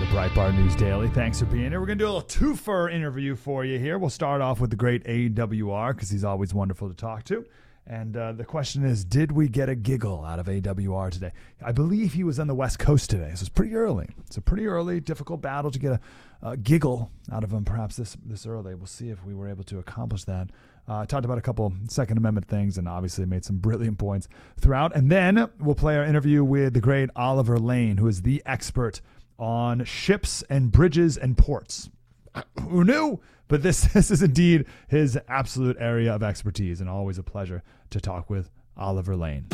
the Breitbart News Daily. Thanks for being here. We're going to do a little twofer interview for you here. We'll start off with the great AWR because he's always wonderful to talk to. And the question is, did we get a giggle out of AWR today? I believe he was on the West Coast today, so it's pretty early. It's a pretty early, difficult battle to get a giggle out of him perhaps this early. We'll see if we were able to accomplish that. Talked about a couple Second Amendment things and obviously made some brilliant points throughout. And then we'll play our interview with the great Oliver Lane, who is the expert on ships and bridges and ports. Who knew? But this is indeed his absolute area of expertise, and always a pleasure to talk with Oliver Lane.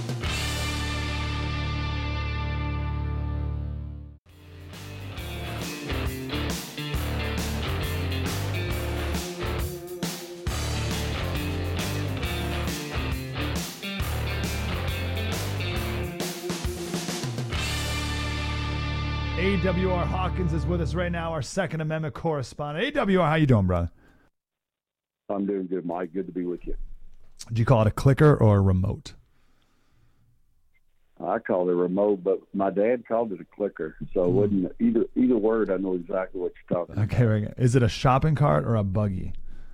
AWR Hawkins is with us right now, our Second Amendment correspondent. AWR, how you doing, brother? I'm doing good, Mike. Good to be with you. Do you call it a clicker or a remote? I called it a remote, but my dad called it a clicker, so it wasn't either word. I know exactly what you're talking about. Okay, very good. Is it a shopping cart or a buggy?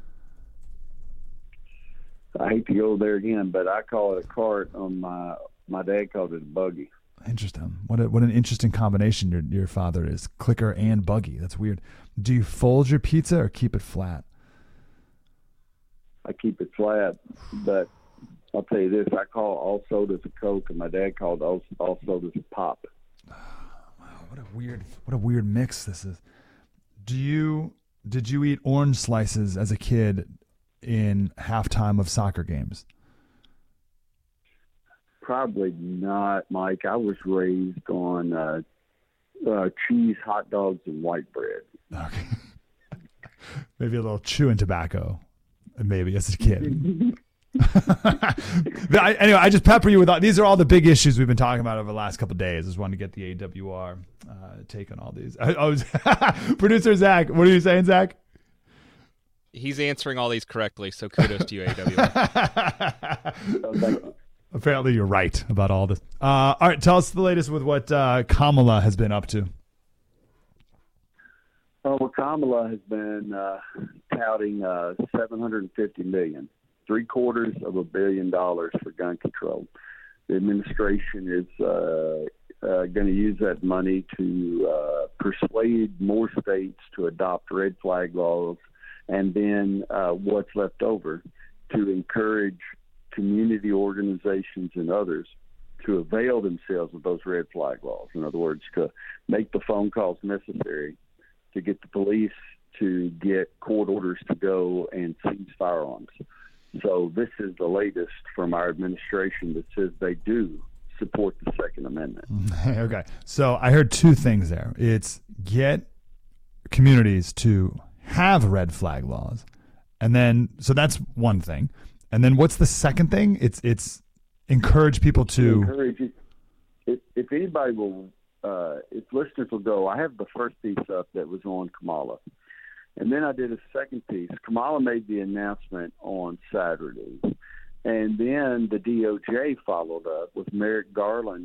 I hate to go there again, but I call it a cart. My dad called it a buggy. Interesting. What an interesting combination your father is. Clicker and buggy. That's weird. Do you fold your pizza or keep it flat? I keep it flat, but I'll tell you this: I call all sodas a Coke, and my dad called all sodas a pop. Wow, what a weird mix this is. Did you eat orange slices as a kid in halftime of soccer games? Probably not, Mike. I was raised on cheese, hot dogs, and white bread. Okay. Maybe a little chewing tobacco, maybe as a kid. Anyway, I just pepper you with these are all the big issues we've been talking about over the last couple of days. I just wanted to get the AWR take on all these. Producer Zach, what are you saying, Zach? He's answering all these correctly, so kudos to you, AWR. Apparently you're right about all this. All right, tell us the latest with what Kamala has been up to. Well, Kamala has been touting $750 million, $750 million for gun control. The administration is going to use that money to persuade more states to adopt red flag laws, and then what's left over to encourage community organizations and others to avail themselves of those red flag laws. In other words, to make the phone calls necessary to get the police to get court orders to go and seize firearms. So this is the latest from our administration that says they do support the Second Amendment. Okay. So I heard two things there. It's get communities to have red flag laws. And then, so that's one thing. And then what's the second thing? It's encourage people to encourage it. If anybody will, if listeners will go, I have the first piece up that was on Kamala, and then I did a second piece. Kamala made the announcement on Saturday, and then the DOJ followed up with Merrick Garland,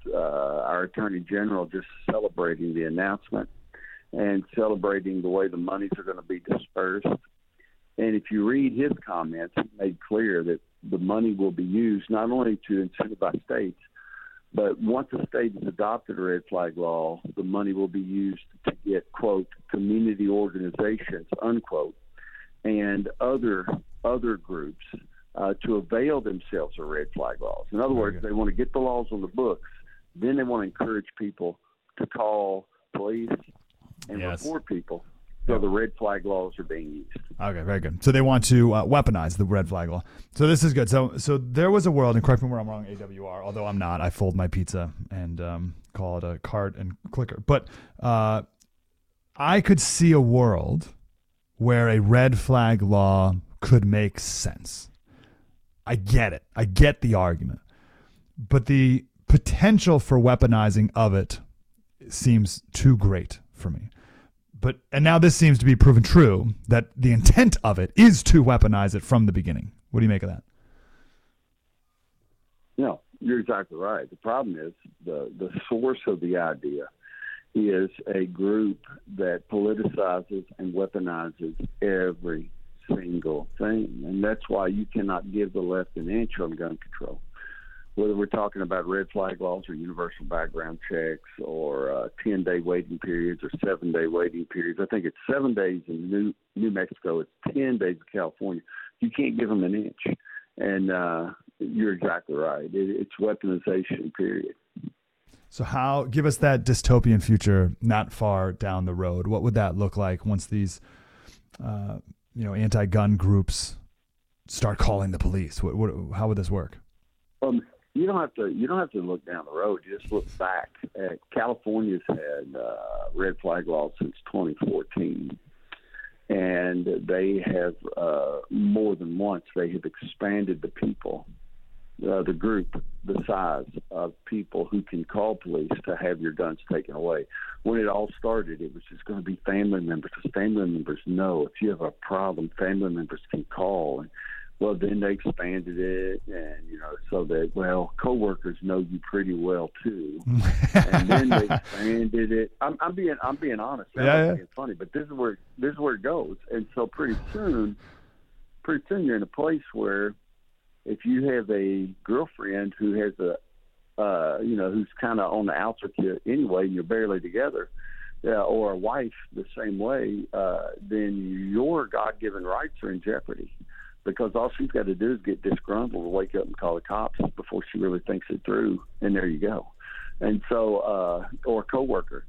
our Attorney General, just celebrating the announcement and celebrating the way the monies are going to be dispersed. And if you read his comments, he made clear that the money will be used not only to incentivize states, but once a state has adopted a red flag law, the money will be used to get, quote, community organizations, unquote, and other groups to avail themselves of red flag laws. In other words, they want to get the laws on the books, then they want to encourage people to call police and report people. So the red flag laws are being used. Okay, very good. So they want to weaponize the red flag law. So this is good. So there was a world, and correct me where I'm wrong, AWR, although I'm not. I fold my pizza and call it a cart and clicker. But I could see a world where a red flag law could make sense. I get it. I get the argument. But the potential for weaponizing of it seems too great for me. And now this seems to be proven true, that the intent of it is to weaponize it from the beginning. What do you make of that? No, you're exactly right. The problem is the source of the idea is a group that politicizes and weaponizes every single thing. And that's why you cannot give the left an inch on gun control. Whether we're talking about red flag laws or universal background checks or 10-day waiting periods or 7-day waiting periods. I think it's 7 days in New Mexico. It's 10 days in California. You can't give them an inch. And you're exactly right. It's weaponization, period. So give us that dystopian future not far down the road. What would that look like once these, anti-gun groups start calling the police? How would this work? You don't have to look down the road. You just look back. California's had red flag laws since 2014, and they have more than once they have expanded the people, the group, the size of people who can call police to have your guns taken away. When it all started, it was just going to be family members, because family members know if you have a problem, family members can call. And well, then they expanded it, and so that coworkers know you pretty well too. And then they expanded it. I'm being honest. I'm not being funny, but this is where it goes. And so pretty soon you're in a place where if you have a girlfriend who has who's kind of on the outs with you anyway, and you're barely together, or a wife the same way, then your God-given rights are in jeopardy. Because all she's got to do is get disgruntled, wake up and call the cops before she really thinks it through, and there you go. And so, or a coworker,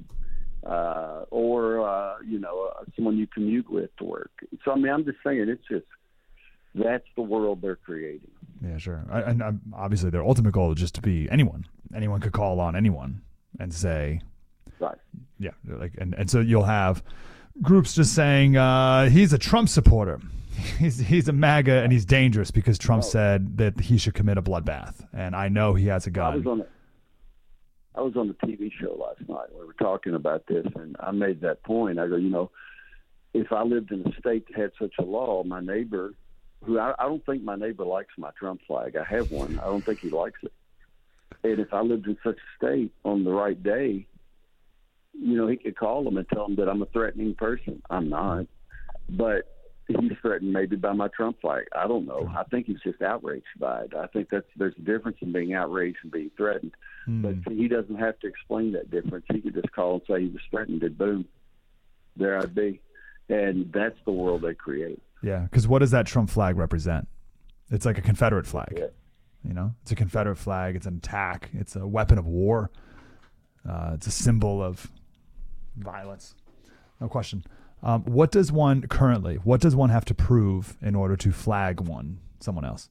or someone you commute with to work. So I mean, I'm just saying, that's the world they're creating. Yeah, sure. And obviously, their ultimate goal is just to be anyone. Anyone could call on anyone and say, right. Yeah, and so you'll have groups just saying he's a Trump supporter. He's a MAGA and he's dangerous because Trump said that he should commit a bloodbath, and I know he has a gun. I was on the TV show last night. We were talking about this, and I made that point. I go, if I lived in a state that had such a law, my neighbor, who I don't think my neighbor likes my Trump flag. I have one. I don't think he likes it. And if I lived in such a state on the right day, he could call them and tell them that I'm a threatening person. I'm not, but he's threatened maybe by my Trump flag. I don't know. I think he's just outraged by it. I think there's a difference in being outraged and being threatened. But he doesn't have to explain that difference. He could just call and say he was threatened, and boom, there I'd be. And that's the world they create. Yeah, because what does that Trump flag represent? It's like a Confederate flag. Yeah. It's a Confederate flag. It's an attack. It's a weapon of war. It's a symbol of violence. No question. What does one have to prove in order to flag someone else?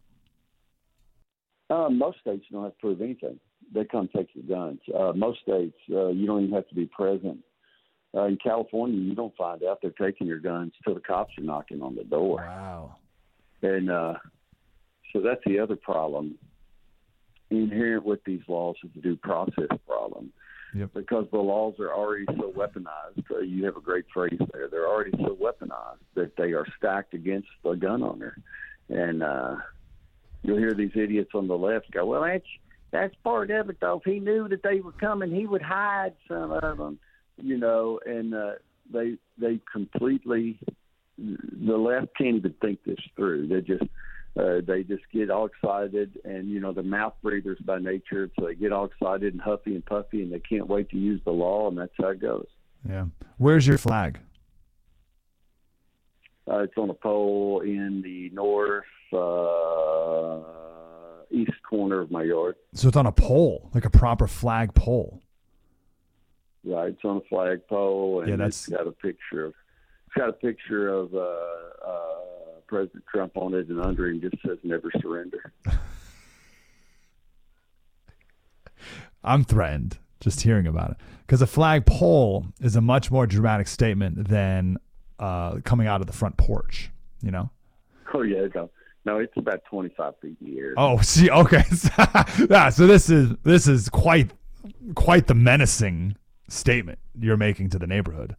Most states you don't have to prove anything. They come take your guns. Most states, you don't even have to be present. In California, you don't find out they're taking your guns till the cops are knocking on the door. Wow. And so that's the other problem. Inherent with these laws is the due process problem. Yep. Because the laws are already so weaponized. You have a great phrase there. They're already so weaponized that they are stacked against the gun owner. And you'll hear these idiots on the left go, well, that's part of it, though. If he knew that they were coming, he would hide some of them, and they completely, the left can't even think this through. They just get all excited, and they're mouth breathers by nature, so they get all excited and huffy and puffy, and they can't wait to use the law, and that's how it goes. Yeah. Where's your flag? It's on a pole in the north east corner of my yard. So it's on a pole, like a proper flag pole. Right, it's on a flag pole, and it's got a picture of President Trump on it, and under him just says "Never surrender." I'm threatened just hearing about it, because a flag pole is a much more dramatic statement than coming out of the front porch. Oh yeah, no, it's about 25 feet in the air. Oh, see, okay, yeah. So this is quite the menacing statement you're making to the neighborhood.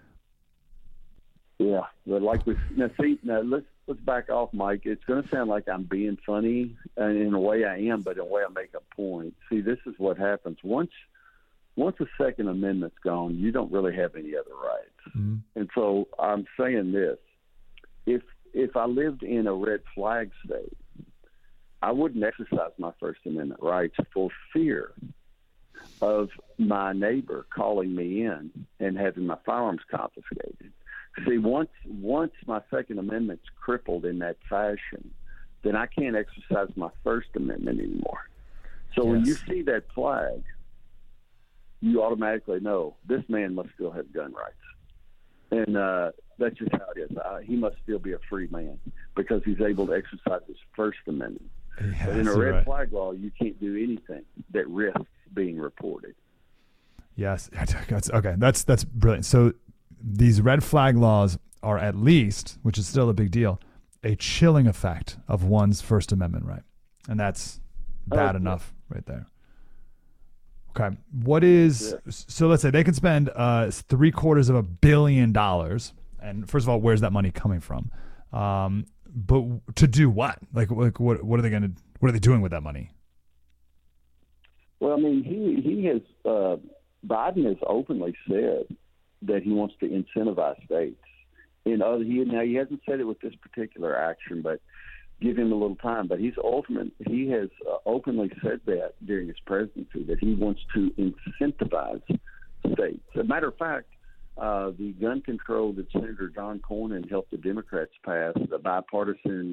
Yeah, but let's back off, Mike. It's going to sound like I'm being funny, and in a way I am, but in a way I make a point. See, this is what happens. Once once the Second Amendment's gone, you don't really have any other rights. Mm-hmm. And so I'm saying this: if I lived in a red flag state, I wouldn't exercise my First Amendment rights for fear of my neighbor calling me in and having my firearms confiscated. See, once my Second Amendment's crippled in that fashion, then I can't exercise my First Amendment anymore. So when you see that flag, you automatically know this man must still have gun rights. And that's just how it is. He must still be a free man because he's able to exercise his First Amendment. Yes, but in a red flag law, you can't do anything that risks being reported. Yes. Okay. That's brilliant. So these red flag laws are at least, which is still a big deal, a chilling effect of one's First Amendment right. And that's bad enough right there. Okay. What is, so let's say they can spend $750 million. And first of all, where's that money coming from? But to do what? Like what are they what are they doing with that money? Well, I mean, he has, Biden has openly said that he wants to incentivize states. Now he hasn't said it with this particular action, but give him a little time. But he has openly said that during his presidency that he wants to incentivize states. As a matter of fact, the gun control that Senator John Cornyn helped the Democrats pass, the bipartisan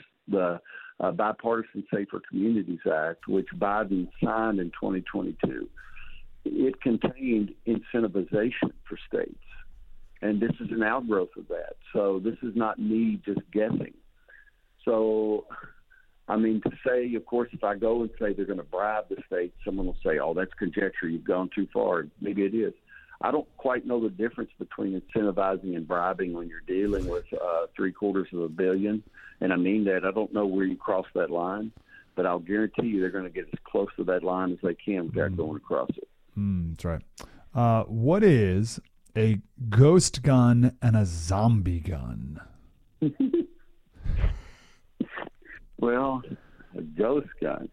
Safer Communities Act, which Biden signed in 2022, it contained incentivization for states. And this is an outgrowth of that. So this is not me just guessing. So, I mean, to say, of course, if I go and say they're going to bribe the states, someone will say, oh, that's conjecture. You've gone too far. Maybe it is. I don't quite know the difference between incentivizing and bribing when you're dealing with $750 million. And I mean that. I don't know where you cross that line, but I'll guarantee you they're going to get as close to that line as they can without going across it. That's right. What is a ghost gun and a zombie gun? Well, a ghost gun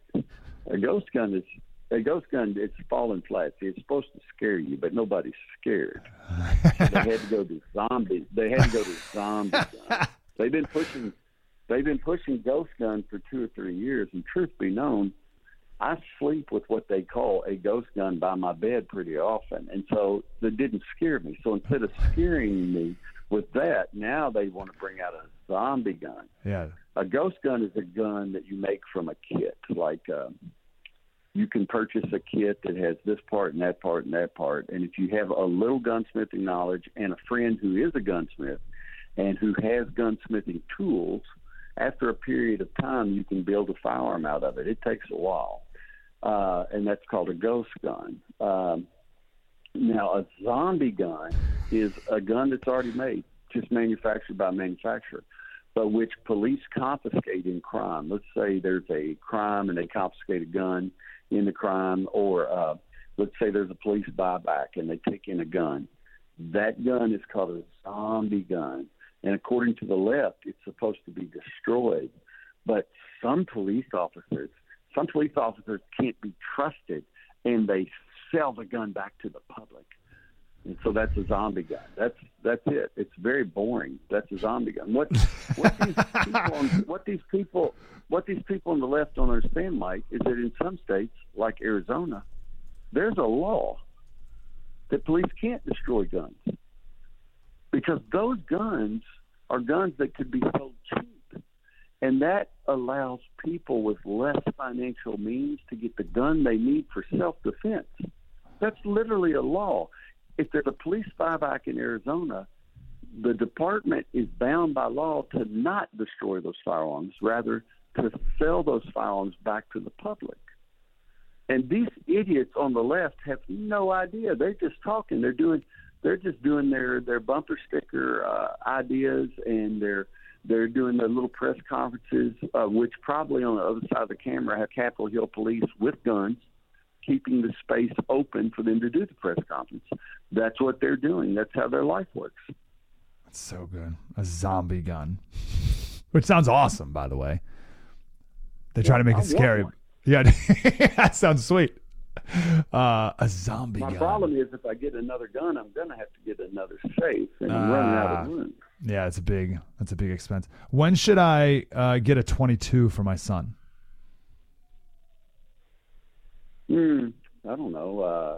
it's falling flat. See, it's supposed to scare you, but nobody's scared. They had to go to zombies. Guns. They've been pushing ghost guns for 2 or 3 years, and truth be known, I sleep with what they call a ghost gun by my bed pretty often, and so that didn't scare me. So instead of scaring me with that, now they want to bring out a zombie gun. Yeah. A ghost gun is a gun that you make from a kit. Like you can purchase a kit that has this part and that part and that part, and if you have a little gunsmithing knowledge and a friend who is a gunsmith and who has gunsmithing tools, after a period of time, you can build a firearm out of it. It takes a while, and that's called a ghost gun. Now, a zombie gun is a gun that's already made, just manufactured by a manufacturer, but which police confiscate in crime. Let's say there's a crime and they confiscate a gun in the crime, or let's say there's a police buyback and they take in a gun. That gun is called a zombie gun. And according to the left, it's supposed to be destroyed. But some police officers can't be trusted, and they sell the gun back to the public. And so that's a zombie gun. That's it. It's very boring. That's a zombie gun. What these people on the left don't understand, Mike, is that in some states, like Arizona, there's a law that police can't destroy guns. Because those guns are guns that could be sold cheap. And that allows people with less financial means to get the gun they need for self-defense. That's literally a law. If there's a police buyback in Arizona, the department is bound by law to not destroy those firearms, rather to sell those firearms back to the public. And these idiots on the left have no idea. They're just talking. They're just doing their bumper sticker ideas, and they're doing their little press conferences, which probably on the other side of the camera have Capitol Hill police with guns, keeping the space open for them to do the press conference. That's what they're doing. That's how their life works. That's so good. A zombie gun, which sounds awesome, by the way. They try to make it scary. Yeah, that sounds sweet. A zombie My gun. problem is if I get another gun, I'm going to have to get another safe, and I'm running out of room. Yeah, that's a big expense. When should I get a 22 for my son? I don't know.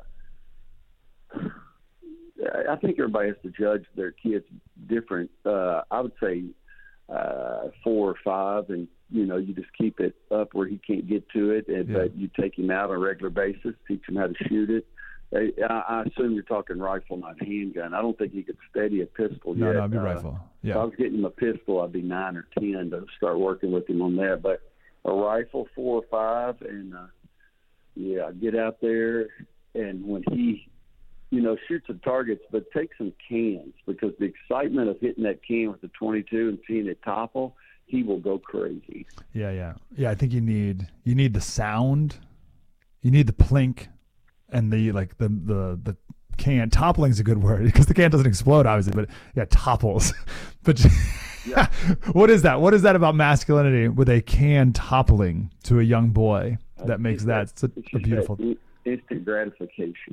I think everybody has to judge their kids different. I would say 4 or 5, and you just keep it up where he can't get to it, but you take him out on a regular basis, teach him how to shoot it. I assume you're talking rifle, not handgun. I don't think he could steady a pistol yet. No, it'd be rifle. Yeah. If I was getting him a pistol, I'd be 9 or 10 to start working with him on that. But a rifle, 4 or 5, and get out there, and when he shoot some targets, but take some cans, because the excitement of hitting that can with the 22 and seeing it topple, he will go crazy. Yeah. I think you need the sound, you need the plink, and the can. Toppling is a good word because the can doesn't explode, obviously, but topples. But what is that? What is that about masculinity with a can toppling to a young boy that makes that such a beautiful instant gratification?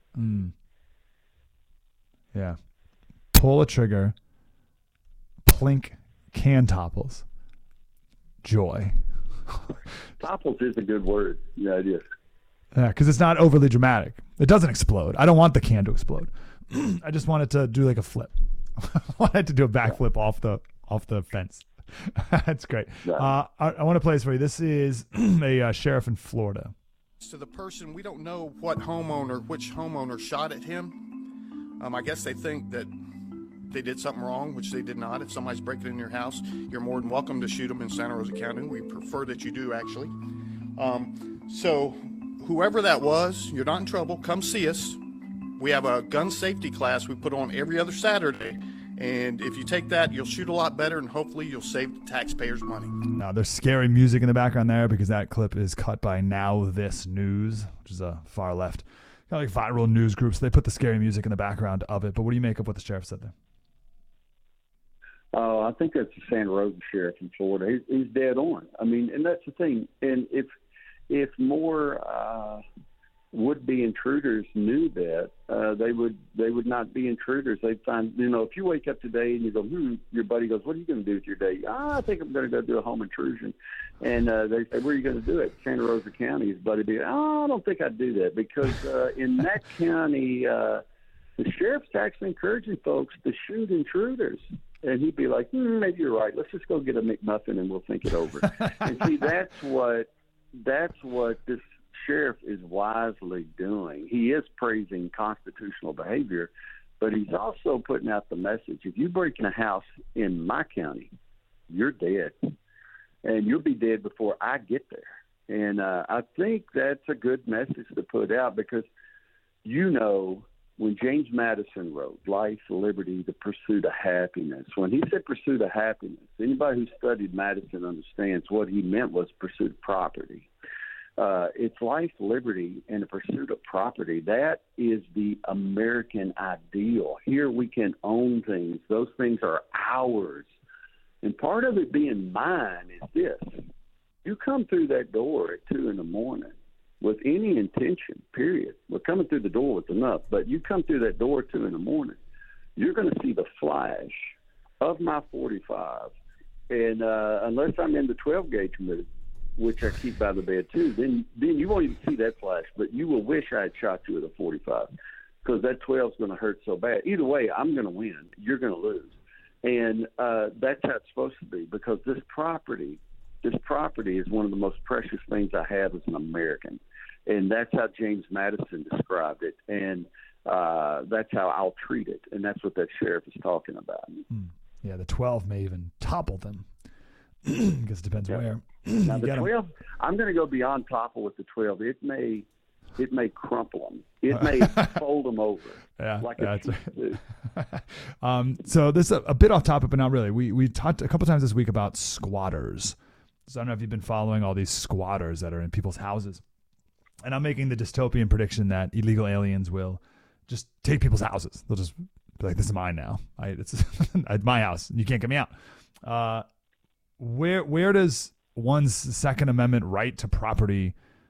Yeah. Pull a trigger, plink, can topples. Joy. Topples is a good word. Yeah, it is. Yeah, because it's not overly dramatic. It doesn't explode. I don't want the can to explode. I just want it to do like a flip. I want it to do a backflip off the fence. That's great. Yeah. I want to play this for you. This is a sheriff in Florida. To the person, we don't know which homeowner shot at him. I guess they think that they did something wrong, which they did not. If somebody's breaking in your house, you're more than welcome to shoot them in Santa Rosa County. We prefer that you do, actually. So whoever that was, you're not in trouble. Come see us. We have a gun safety class we put on every other Saturday. And if you take that, you'll shoot a lot better, and hopefully you'll save the taxpayers money. Now, there's scary music in the background there because that clip is cut by Now This News, which is a far left, kind of like viral news group. So they put the scary music in the background of it. But what do you make of what the sheriff said there? Oh, I think that's the Santa Rosa sheriff in Florida. He's dead on. I mean, and that's the thing. And if more would-be intruders knew that, they would not be intruders. They'd find, if you wake up today and you go, your buddy goes, what are you going to do with your day? I think I'm going to go do a home intrusion. And they say, where are you going to do it? Santa Rosa County. His buddy be, I don't think I'd do that, because in that county, the sheriff's actually encouraging folks to shoot intruders. And he'd be like, maybe you're right. Let's just go get a McMuffin and we'll think it over. And see, that's what this sheriff is wisely doing. He is praising constitutional behavior, but he's also putting out the message: if you break in a house in my county, you're dead, and you'll be dead before I get there. And I think that's a good message to put out, because when James Madison wrote Life, Liberty, the Pursuit of Happiness, when he said pursuit of happiness, anybody who studied Madison understands what he meant was pursuit of property. It's life, liberty, and the pursuit of property. That is the American ideal. Here we can own things. Those things are ours. And part of it being mine is this. You come through that door at 2 a.m. with any intention, period. We're coming through the door with enough, but you come through that door at 2 a.m, you're going to see the flash of my 45. And unless I'm in the 12-gauge mood, which I keep by the bed too, then you won't even see that flash, but you will wish I had shot you with a 45, because that 12 is going to hurt so bad. Either way, I'm going to win. You're going to lose. And that's how it's supposed to be, because this property is one of the most precious things I have as an American. And that's how James Madison described it. And that's how I'll treat it. And that's what that sheriff is talking about. Yeah, the 12 may even topple them. I guess it depends where. Now, the 12, I'm going to go beyond topple with the 12. It may crumple them. It may fold them over. Yeah, like that's right. So this is a bit off topic, but not really. We talked a couple times this week about squatters. So I don't know if you've been following all these squatters that are in people's houses. And I'm making the dystopian prediction that illegal aliens will just take people's houses. They'll just be like, this is mine now. It's my house. You can't get me out. Where does one's Second Amendment right to property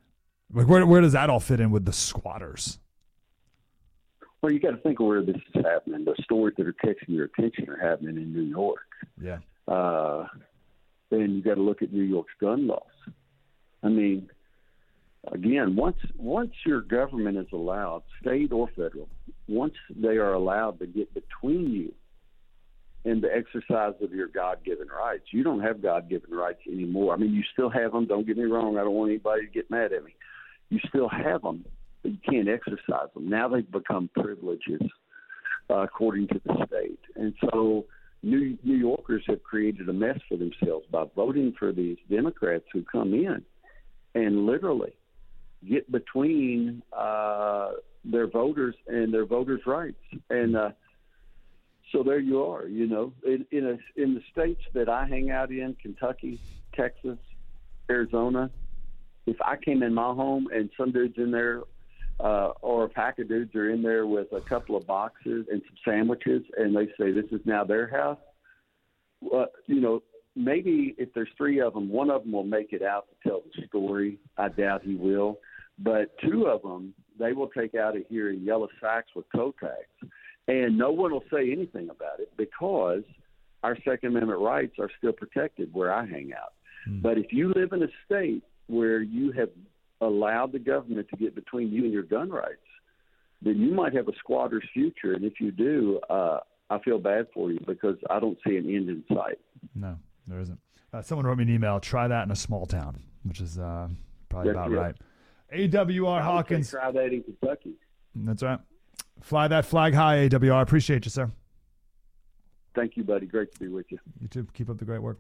Like, where does that all fit in with the squatters? Well, you got to think of where this is happening. The stories that are catching your attention are happening in New York. Yeah. Then you got to look at New York's gun laws. I mean, again, once your government is allowed, state or federal, once they are allowed to get between you and the exercise of your God-given rights, you don't have God-given rights anymore. I mean, you still have them. Don't get me wrong. I don't want anybody to get mad at me. You still have them, but you can't exercise them. Now they've become privileges according to the state. And so New Yorkers have created a mess for themselves by voting for these Democrats who come in and literally get between their voters and their voters' rights. And so there you are, you know, in the states that I hang out in, Kentucky, Texas, Arizona, if I came in my home and some dude's in there or a pack of dudes are in there with a couple of boxes and some sandwiches and they say this is now their house, you know, maybe if there's three of them, one of them will make it out to tell the story. I doubt he will. But two of them, they will take out of here in yellow sacks with toe tags. And no one will say anything about it because our Second Amendment rights are still protected where I hang out. But if you live in a state where you have allowed the government to get between you and your gun rights, then you might have a squatter's future. And if you do, I feel bad for you because I don't see an end in sight. No, there isn't. Someone wrote me an email, try that in a small town, which is probably about right. AWR Hawkins. Try that in Kentucky. That's right. Fly that flag high, AWR. Appreciate you, sir. Thank you, buddy. Great to be with you. You too. Keep up the great work.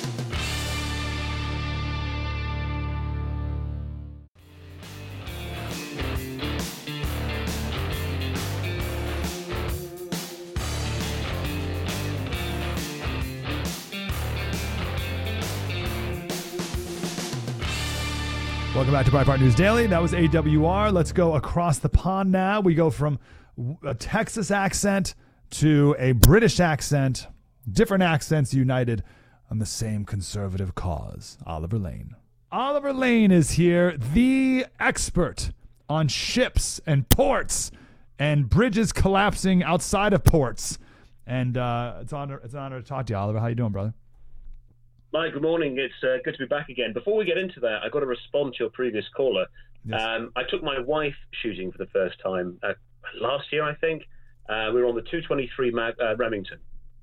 Welcome back to Breitbart News Daily. That was AWR. Let's go across the pond now. We go from a Texas accent to a British accent, different accents united on the same conservative cause. Oliver Lane. Oliver Lane is here, the expert on ships and ports and bridges collapsing outside of ports. And it's an honor to talk to you, Oliver. How you doing, brother? Mike, good morning. It's good to be back again. Before we get into that, I've got to respond to your previous caller. Yes. I took my wife shooting for the first time last year, I think. We were on the 223 Remington.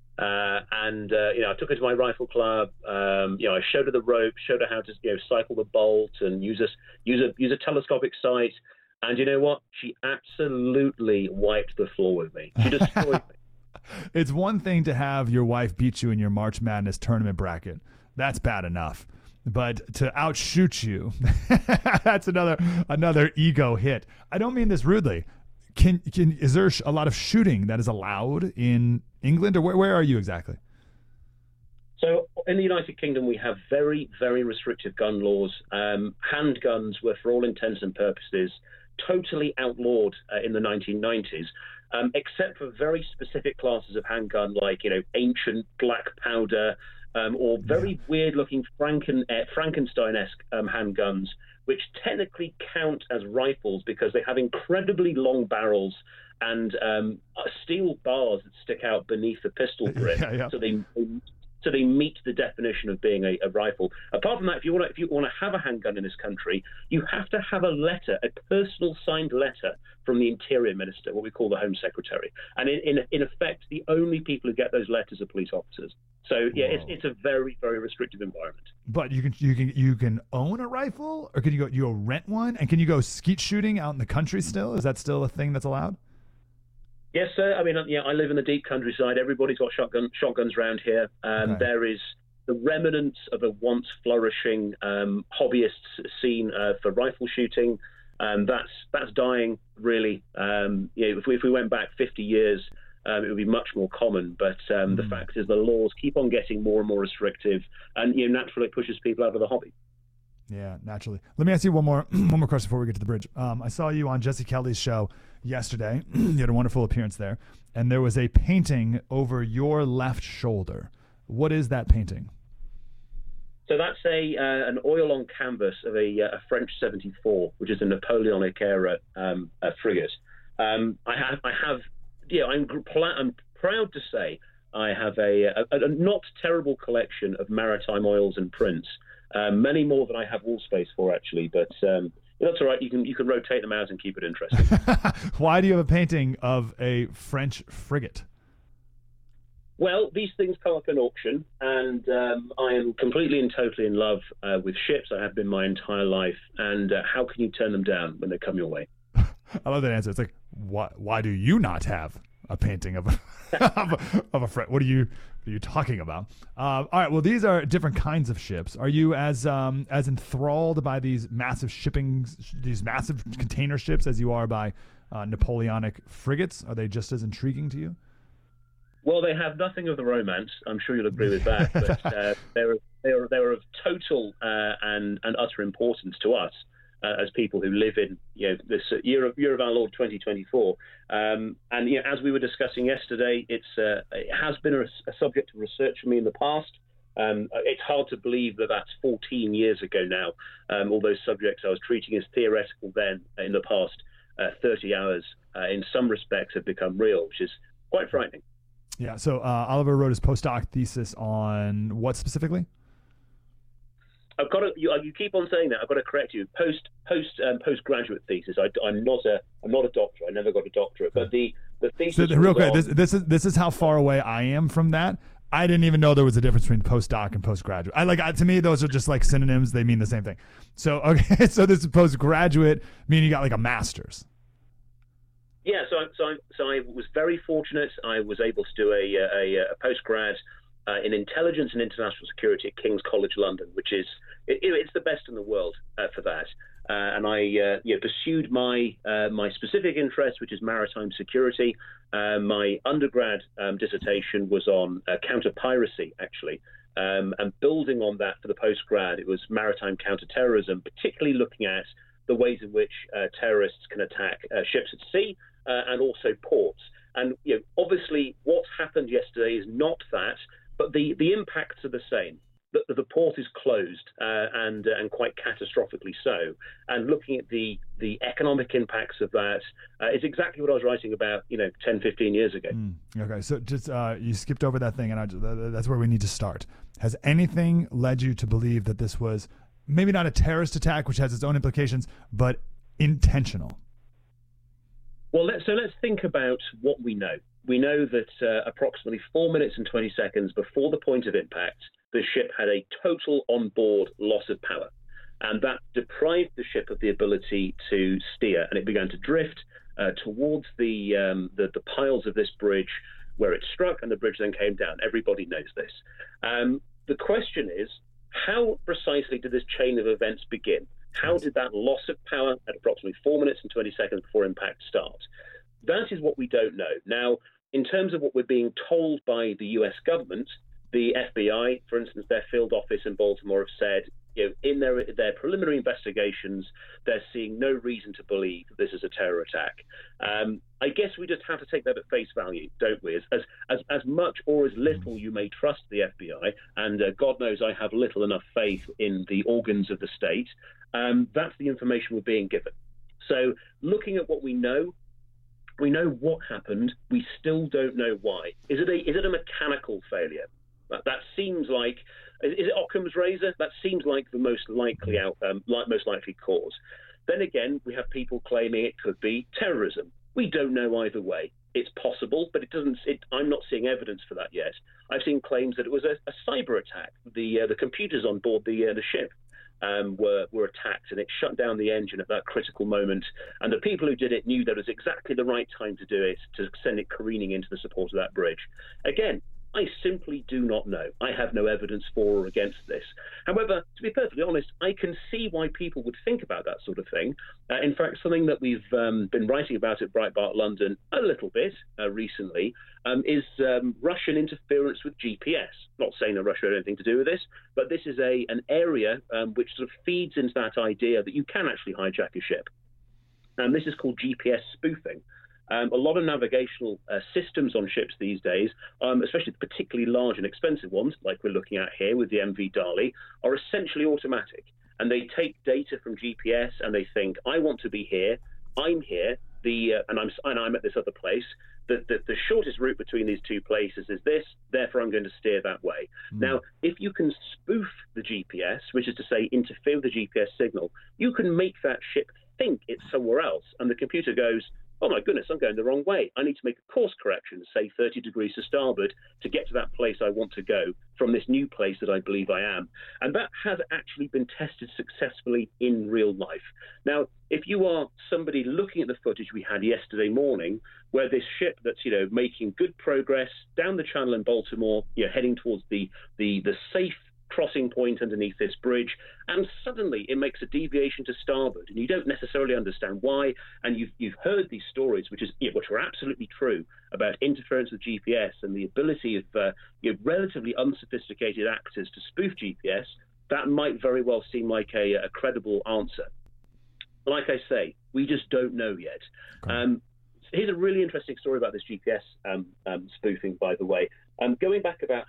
I took her to my rifle club. I showed her the rope, showed her how to cycle the bolt and use a telescopic sight. And you know what? She absolutely wiped the floor with me. She destroyed me. It's one thing to have your wife beat you in your March Madness tournament bracket. That's bad enough. But to outshoot you, that's another ego hit. I don't mean this rudely. Is there a lot of shooting that is allowed in England, or where are you exactly? So in the United Kingdom, we have very, very restrictive gun laws. Handguns were, for all intents and purposes, totally outlawed in the 1990s. Except for very specific classes of handgun, like ancient black powder, or very weird-looking Frankenstein-esque handguns, which technically count as rifles because they have incredibly long barrels and steel bars that stick out beneath the pistol grip, so they meet the definition of being a rifle. Apart from that, if you want to have a handgun in this country, you have to have a letter, a personal signed letter from the Interior Minister, what we call the Home Secretary. And in effect, the only people who get those letters are police officers. So yeah, it's a very, very restrictive environment. But you can own a rifle, or can you go rent one, and can you go skeet shooting out in the country still? Is that still a thing that's allowed? Yes, sir. I mean, I live in the deep countryside. Everybody's got shotguns around here. Okay. There is the remnants of a once flourishing hobbyist scene for rifle shooting. That's dying, really. If we went back 50 years, it would be much more common. But the fact is the laws keep on getting more and more restrictive, and naturally it pushes people out of the hobby. Yeah, naturally. Let me ask you one more question before we get to the bridge. I saw you on Jesse Kelly's show yesterday. You had a wonderful appearance there, and there was a painting over your left shoulder. What is that painting? So that's an oil on canvas of a French 74, which is a Napoleonic era frigate. I'm proud to say I have a not terrible collection of maritime oils and prints, many more than I have wall space for, actually. But that's all right. You can rotate them out and keep it interesting. Why do you have a painting of a French frigate? Well, these things come up in auction, and I am completely and totally in love with ships. I have been my entire life, and how can you turn them down when they come your way? I love that answer. It's like, why do you not have a painting of a friend? What are you talking about? All right. Well, these are different kinds of ships. Are you as enthralled by these massive container ships as you are by Napoleonic frigates? Are they just as intriguing to you? Well, they have nothing of the romance. I'm sure you'll agree with that. But they're of total and utter importance to us as people who live in this year of our Lord 2024. And as we were discussing yesterday, it has been a subject of research for me in the past. It's hard to believe that that's 14 years ago now. All those subjects I was treating as theoretical then in the past 30 hours, in some respects, have become real, which is quite frightening. Yeah. So Oliver wrote his postdoc thesis on what specifically? I've got to. You keep on saying that. I've got to correct you. Postgraduate thesis. I'm not a doctor. I never got a doctorate. But the thesis. So real quick, this is how far away I am from that. I didn't even know there was a difference between postdoc and postgraduate. To me, those are just like synonyms. They mean the same thing. So okay. So this is postgraduate, meaning you got like a master's. Yeah, so I was very fortunate. I was able to do a postgrad in intelligence and international security at King's College London, which is it's the best in the world for that. And I pursued my specific interest, which is maritime security. My undergrad dissertation was on counter-piracy, actually. And building on that for the postgrad, it was maritime counter-terrorism, particularly looking at the ways in which terrorists can attack ships at sea and also ports. And obviously, what's happened yesterday is not that, but the impacts are the same. The port is closed and quite catastrophically so. And looking at the economic impacts of that is exactly what I was writing about 10, 15 years ago. Okay, so just you skipped over that thing, and that's where we need to start. Has anything led you to believe that this was maybe not a terrorist attack, which has its own implications, but intentional? Well, let's think about what we know. We know that approximately 4 minutes and 20 seconds before the point of impact, the ship had a total onboard loss of power. And that deprived the ship of the ability to steer, and it began to drift towards the piles of this bridge where it struck, and the bridge then came down. Everybody knows this. The question is, how precisely did this chain of events begin? How did that loss of power at approximately 4 minutes and 20 seconds before impact start? That is what we don't know. Now, in terms of what we're being told by the US government, the FBI, for instance, their field office in Baltimore have said, in their preliminary investigations, they're seeing no reason to believe that this is a terror attack. I guess we just have to take that at face value, don't we? As much or as little you may trust the FBI, and God knows I have little enough faith in the organs of the state, that's the information we're being given. So looking at what we know what happened. We still don't know why. Is it a mechanical failure? That seems like, is it Occam's razor? That seems like the most likely cause. Then again, we have people claiming it could be terrorism. We don't know either way. It's possible, but I'm not seeing evidence for that yet. I've seen claims that it was a cyber attack. The computers on board the ship were attacked, and it shut down the engine at that critical moment. And the people who did it knew that it was exactly the right time to do it, to send it careening into the support of that bridge. Again, I simply do not know. I have no evidence for or against this. However, to be perfectly honest, I can see why people would think about that sort of thing. In fact, something that we've been writing about at Breitbart London a little bit recently is Russian interference with GPS. Not saying that Russia had anything to do with this, but this is an area which sort of feeds into that idea that you can actually hijack a ship. And this is called GPS spoofing. A lot of navigational systems on ships these days, especially particularly large and expensive ones, like we're looking at here with the MV Dali, are essentially automatic. And they take data from GPS and they think, I want to be here, I'm here, and I'm at this other place. The shortest route between these two places is this, therefore I'm going to steer that way. Now, if you can spoof the GPS, which is to say interfere with the GPS signal, you can make that ship think it's somewhere else, and the computer goes, oh my goodness, I'm going the wrong way. I need to make a course correction, say 30 degrees to starboard, to get to that place I want to go from this new place that I believe I am. And that has actually been tested successfully in real life. Now, if you are somebody looking at the footage we had yesterday morning, where this ship that's, making good progress down the channel in Baltimore, heading towards the safe crossing point underneath this bridge, and suddenly it makes a deviation to starboard, and you don't necessarily understand why. And you've heard these stories, which are absolutely true, about interference with GPS and the ability of relatively unsophisticated actors to spoof GPS. That might very well seem like a credible answer. Like I say, we just don't know yet. Okay. Here's a really interesting story about this GPS spoofing, by the way. Going back about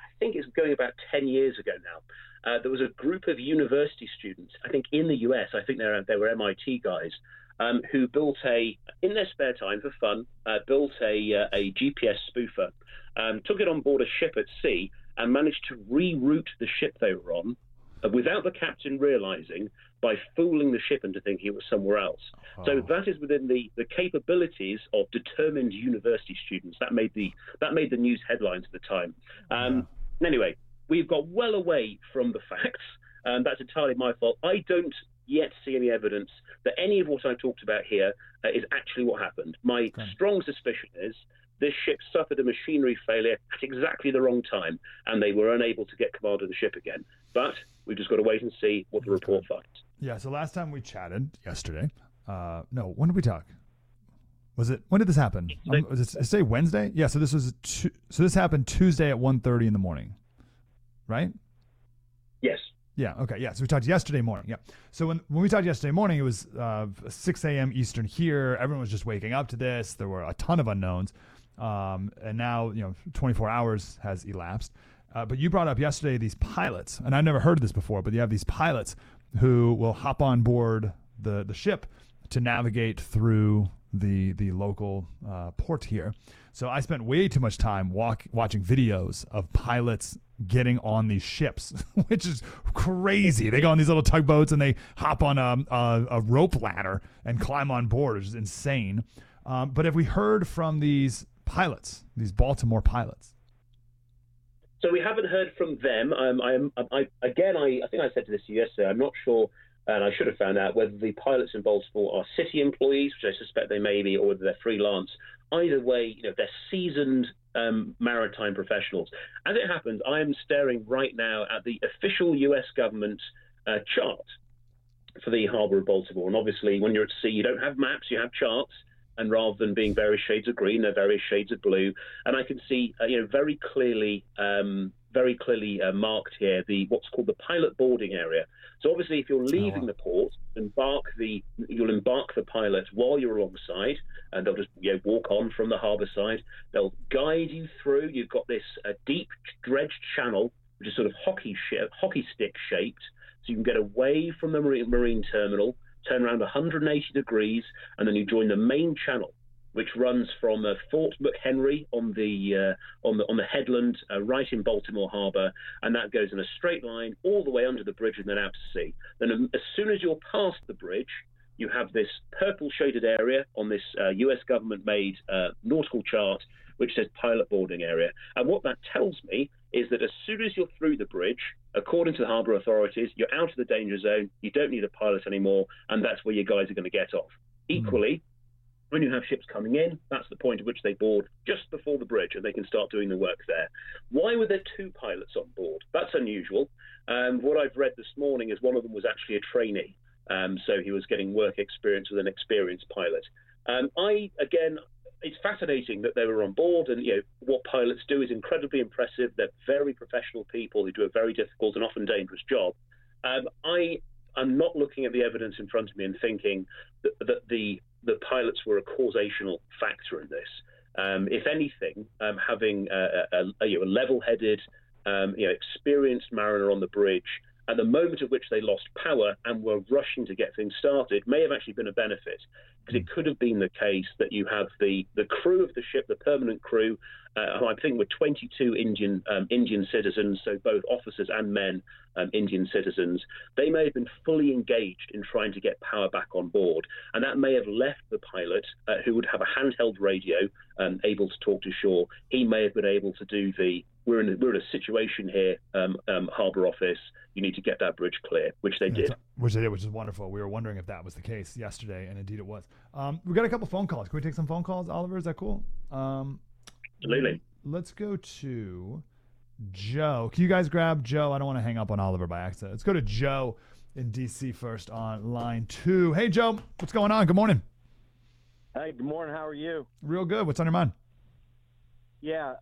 10 years ago now, there was a group of university students, I think in the US, I think they were MIT guys, who built in their spare time for fun, built a GPS spoofer, took it on board a ship at sea and managed to reroute the ship they were on without the captain realizing, by fooling the ship into thinking it was somewhere else. Oh. So that is within the capabilities of determined university students. That made the news headlines at the time. Anyway, we've got well away from the facts, and that's entirely my fault. I don't yet see any evidence that any of what I've talked about here is actually what happened. My strong suspicion is this ship suffered a machinery failure at exactly the wrong time, and they were unable to get command of the ship again. But we've just got to wait and see what the report finds. Yeah, so last time we chatted yesterday, when did we talk? When did this happen? Was it say Wednesday? Yeah, so this happened Tuesday at 1:30 in the morning, right? Yes. Yeah, okay, yeah, so we talked yesterday morning, yeah. So when we talked yesterday morning, it was 6 a.m. Eastern here. Everyone was just waking up to this. There were a ton of unknowns. And now, 24 hours has elapsed. But you brought up yesterday these pilots, and I've never heard of this before, but you have these pilots who will hop on board the ship to navigate through the local port here. So I spent way too much time watching videos of pilots getting on these ships, which is crazy. They go on these little tugboats and they hop on a rope ladder and climb on board, which is insane. But have we heard from these pilots, these Baltimore pilots? So we haven't heard from them. I think I said to this to you yesterday, I'm not sure, and I should have found out, whether the pilots in Baltimore are city employees, which I suspect they may be, or whether they're freelance. Either way, they're seasoned maritime professionals. As it happens, I am staring right now at the official U.S. government chart for the harbour of Baltimore. And obviously, when you're at sea, you don't have maps, you have charts. And rather than being various shades of green, they're various shades of blue. And I can see, very clearly marked here what's called the pilot boarding area. So obviously, if you're leaving the port, you'll embark the pilot while you're alongside, and they'll just walk on from the harbour side. They'll guide you through. You've got this deep dredged channel, which is sort of hockey stick shaped, so you can get away from the marine terminal, turn around 180 degrees, and then you join the main channel, which runs from Fort McHenry on the headland right in Baltimore Harbour, and that goes in a straight line all the way under the bridge and then out to sea. Then as soon as you're past the bridge, you have this purple shaded area on this US government-made nautical chart, which says pilot boarding area. And what that tells me is that as soon as you're through the bridge, according to the harbour authorities, you're out of the danger zone, you don't need a pilot anymore, and that's where your guys are going to get off. Equally, when you have ships coming in, that's the point at which they board just before the bridge, and they can start doing the work there. Why were there two pilots on board? That's unusual. What I've read this morning is one of them was actually a trainee, so he was getting work experience with an experienced pilot. It's fascinating that they were on board, and what pilots do is incredibly impressive. They're very professional people who do a very difficult and often dangerous job. I I'm not looking at the evidence in front of me and thinking that the pilots were a causational factor in this. If anything, having a level-headed, experienced mariner on the bridge at the moment at which they lost power and were rushing to get things started may have actually been a benefit, because it could have been the case that you have the crew of the ship, the permanent crew, who I think were 22 Indian citizens, so both officers and men, Indian citizens. They may have been fully engaged in trying to get power back on board, and that may have left the pilot, who would have a handheld radio, able to talk to shore. He may have been able to do we're in a situation here, Harbour Office, you need to get that bridge clear, which they did. Which is wonderful. We were wondering if that was the case yesterday, and indeed it was. We've got a couple phone calls. Can we take some phone calls, Oliver? Is that cool? Absolutely. Let's go to Joe. Can you guys grab Joe? I don't want to hang up on Oliver by accident. Let's go to Joe in D.C. first on line 2. Hey, Joe. What's going on? Good morning. Hey, good morning. How are you? Real good. What's on your mind? Yeah,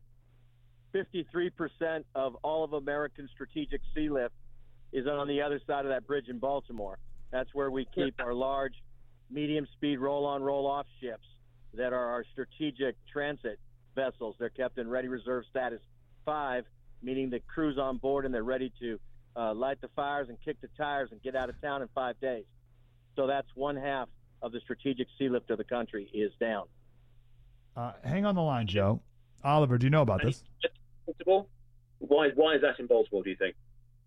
53% of all of American strategic sea lift is on the other side of that bridge in Baltimore. That's where we keep our large, medium-speed roll-on, roll-off ships that are our strategic transit vessels. They're kept in ready reserve status 5, meaning the crew's on board and they're ready to light the fires and kick the tires and get out of town in 5 days. So that's one half of the strategic sea lift of the country is down. Hang on the line, Joe. Oliver, do you know about this? Why is that in Baltimore, do you think?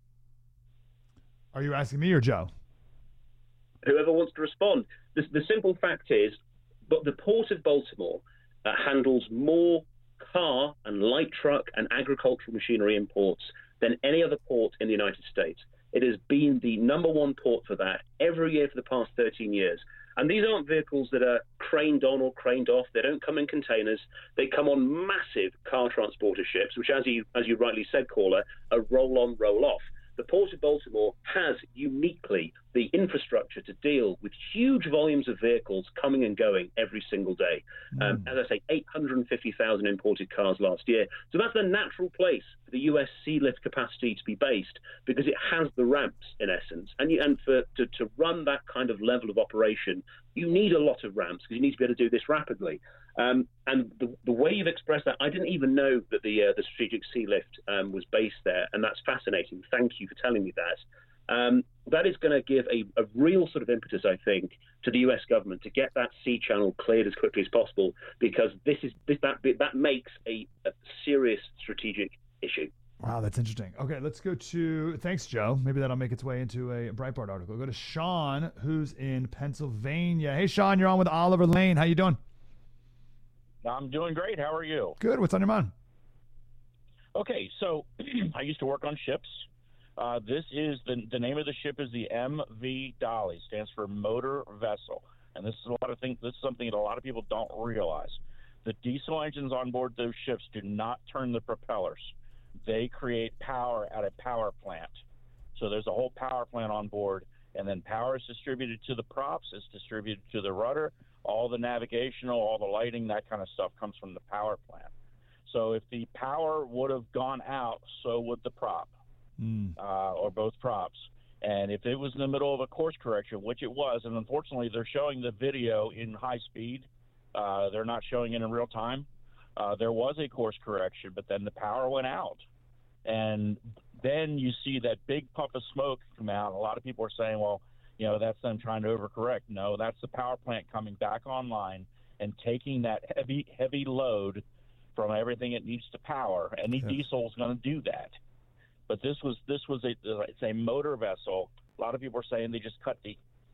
Are you asking me or Joe? Whoever wants to respond. The simple fact is, but the Port of Baltimore handles more car and light truck and agricultural machinery imports than any other port in the United States. It has been the number one port for that every year for the past 13 years. And these aren't vehicles that are craned on or craned off. They don't come in containers. They come on massive car transporter ships, which, as you rightly said, caller, are roll-on, roll-off. The Port of Baltimore has uniquely the infrastructure to deal with huge volumes of vehicles coming and going every single day. As I say, 850,000 imported cars last year. So that's the natural place for the U.S. sea lift capacity to be based, because it has the ramps, in essence. And to run that kind of level of operation, you need a lot of ramps, because you need to be able to do this rapidly. And the way you've expressed that, I didn't even know that the Strategic Sea Lift was based there, and that's fascinating. Thank you for telling me that. That is going to give a real sort of impetus, I think, to the U.S. government to get that sea channel cleared as quickly as possible, because that makes a serious strategic issue. Wow, that's interesting. Okay, let's go to, thanks, Joe. Maybe that'll make its way into a Breitbart article. Go to Sean, who's in Pennsylvania. Hey, Sean, you're on with Oliver Lane. How you doing? I'm doing great. How are you? Good. What's on your mind? Okay, so I used to work on ships. This is the name of the ship is the MV Dolly, stands for Motor Vessel, and this is This is something that a lot of people don't realize. The diesel engines on board those ships do not turn the propellers. They create power at a power plant. So there's a whole power plant on board, and then power is distributed to the props, it's distributed to the rudder. All the navigational, all the lighting, that kind of stuff comes from the power plant. So if the power would have gone out, so would the prop, or both props. And if it was in the middle of a course correction, which it was, and unfortunately they're showing the video in high speed, they're not showing it in real time. There was a course correction, but then the power went out. And then you see that big puff of smoke come out. A lot of people are saying, well, that's them trying to overcorrect. No, that's the power plant coming back online and taking that heavy load from everything it needs to power. Any diesel is going to do that. But this was it's a motor vessel. A lot of people are saying they just cut the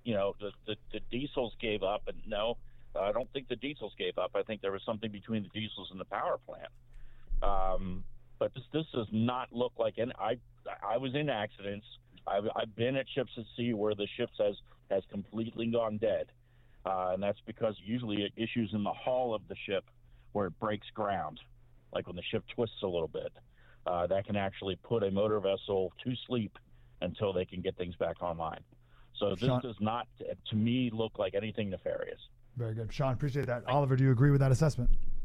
diesels gave up, and no, I don't think the diesels gave up. I think there was something between the diesels and the power plant. But this does not look like any. I was in accidents. I've been at ships at sea where the ship has completely gone dead, and that's because usually issues in the hull of the ship where it breaks ground, like when the ship twists a little bit. That can actually put a motor vessel to sleep until they can get things back online. So this does not, to me, look like anything nefarious. Very good. Sean, appreciate that. Oliver, do you agree with that assessment?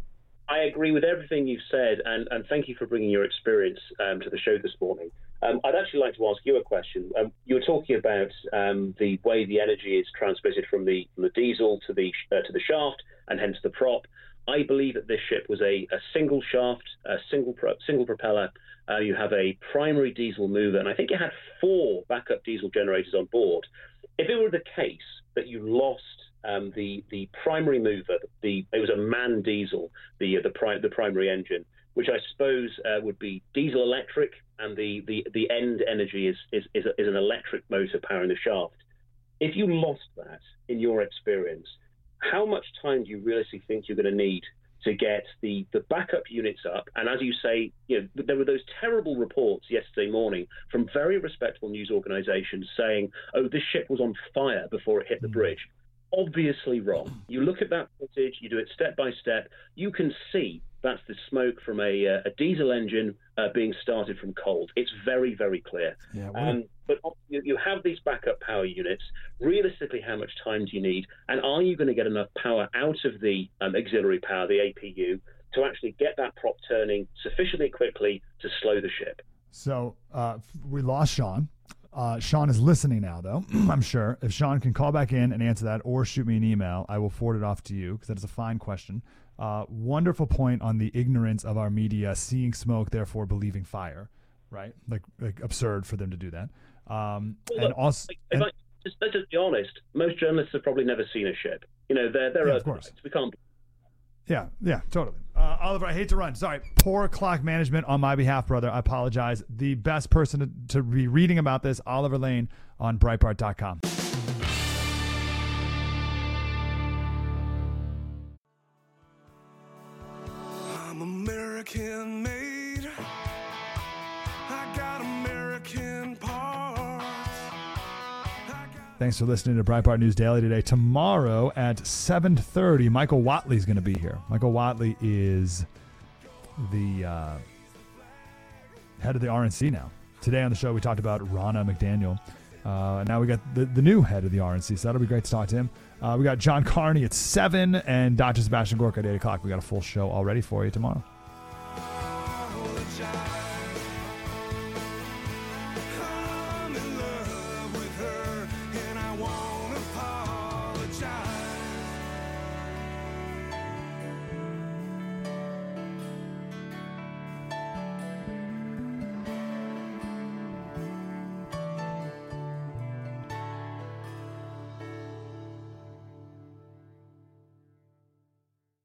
I agree with everything you've said, and thank you for bringing your experience to the show this morning. I'd actually like to ask you a question. You were talking about the way the energy is transmitted from the diesel to the shaft, and hence the prop. I believe that this ship was a single shaft, a single propeller. You have a primary diesel mover, and I think it had 4 backup diesel generators on board. If it were the case that you lost the primary mover, it was a man diesel, the primary engine, which I suppose would be diesel electric, and the end energy is an electric motor powering the shaft. If you lost that, in your experience, how much time do you realistically think you're going to need to get the backup units up? And as you say, there were those terrible reports yesterday morning from very respectable news organisations saying, oh, this ship was on fire before it hit the bridge. Obviously wrong. You look at that footage, you do it step by step, you can see that's the smoke from a diesel engine being started from cold. It's very, very clear. Yeah, but you have these backup power units. Realistically, how much time do you need? And are you going to get enough power out of the auxiliary power, the APU, to actually get that prop turning sufficiently quickly to slow the ship? So we lost Sean. Sean is listening now, though, I'm sure. If Sean can call back in and answer that or shoot me an email, I will forward it off to you because that is a fine question. Wonderful point on the ignorance of our media, seeing smoke, therefore believing fire, right? Like absurd for them to do that. Let's just be honest. Most journalists have probably never seen a ship. They're of course. We can't. Yeah, totally. Oliver, I hate to run. Sorry. Poor clock management on my behalf, brother. I apologize. The best person to be reading about this, Oliver Lane on Breitbart.com. I'm American made. I got American parts. Thanks for listening to Breitbart News Daily today. Tomorrow at 7:30, Michael Whatley is going to be here. Michael Whatley is the head of the RNC now. Today on the show, we talked about Ronna McDaniel. Now we got the new head of the RNC, so that'll be great to talk to him. We got John Carney at 7 and Dr. Sebastian Gorka at 8 o'clock. We got a full show all ready for you tomorrow.